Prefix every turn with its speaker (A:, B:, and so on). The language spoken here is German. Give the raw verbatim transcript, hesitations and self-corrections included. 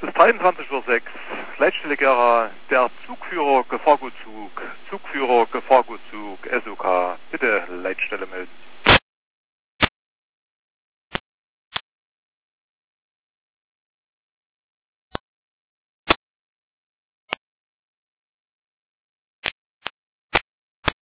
A: bis dreiundzwanzig Uhr sechs. Leitstelle Gera, der Zugführer Gefahrgutzug. Zugführer Gefahrgutzug S O K. Bitte Leitstelle melden.